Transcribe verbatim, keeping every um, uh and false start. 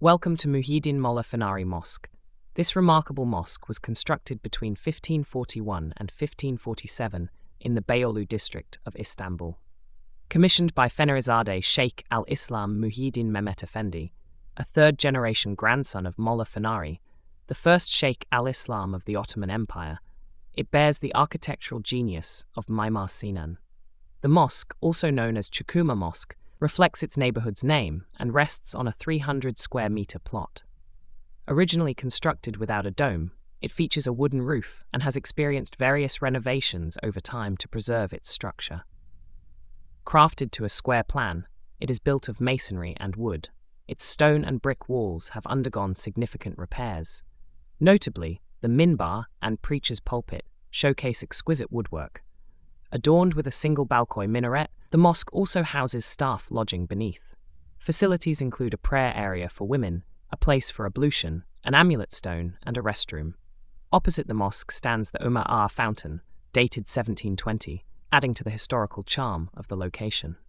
Welcome to Muhyiddin Molla Fenari Mosque. This remarkable mosque was constructed between fifteen forty-one and fifteen forty-seven in the Beyoğlu district of Istanbul. Commissioned by Fenerizade Sheikh al-Islam Muhyiddin Mehmet Efendi, a third-generation grandson of Molla Fenari, the first Sheikh al-Islam of the Ottoman Empire, it bears the architectural genius of Mimar Sinan. The mosque, also known as Çukurova Mosque, reflects its neighborhood's name and rests on a three hundred square meter plot. Originally constructed without a dome, it features a wooden roof and has experienced various renovations over time to preserve its structure. Crafted to a square plan, it is built of masonry and wood. Its stone and brick walls have undergone significant repairs. Notably, the minbar and preacher's pulpit showcase exquisite woodwork. Adorned with a single balcony minaret, the mosque also houses staff lodging beneath. Facilities include a prayer area for women, a place for ablution, an amulet stone, and a restroom. Opposite the mosque stands the Umar Ağa Fountain, dated seventeen twenty, adding to the historical charm of the location.